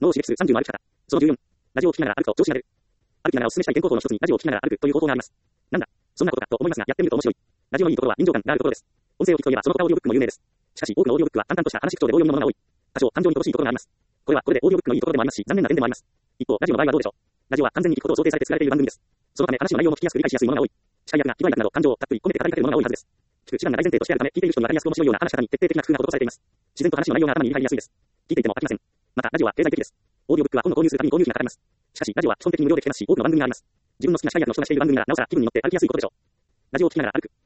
脳を刺激する30の歩き方。その14。ラジオを聞きながら歩くと調子が出る。歩きながらおすすめしたい健康法の一つにラジオを聞きながら歩くという方法があります。なんだそんなことかと思いますが、やってみると面白い。ラジオのいいところは臨場感があるところです。音声を聞くといえばその他オーディオブックも有名です。しかし多くのオーディオブックは淡々とした話口調で棒読みのものが多い。多少感情に乏しいところがあります。これはこれでオーディオブックのいいところでもありますし、残念な点でもあります。一方、ラジオの場合はどうでしょう。ラジオは完全に聞くことを想定されて作られている番組です。そのため話の内容も聞きやすく理解しやすいものが多い。司会役が非売役など感情をたっぷり込めて語りかけるものが多いはずです。聞く手段が大前提としてあるため、聞いている人に分かりやすく面白いような話し方に徹底的な工夫が施されています。自然と話の内容が頭に入りやすいです。聞いていても飽きません。また、ラジオは経済的です。オーディオブックは本を購入するたびに購入費がかかります。しかし、ラジオは基本的に無料で聞けますし、多くの番組があります。自分の好きな司会役の人がしている番組なら、なおさら気分に乗って歩きやすいことでしょう。ラジオを聞きながら歩く。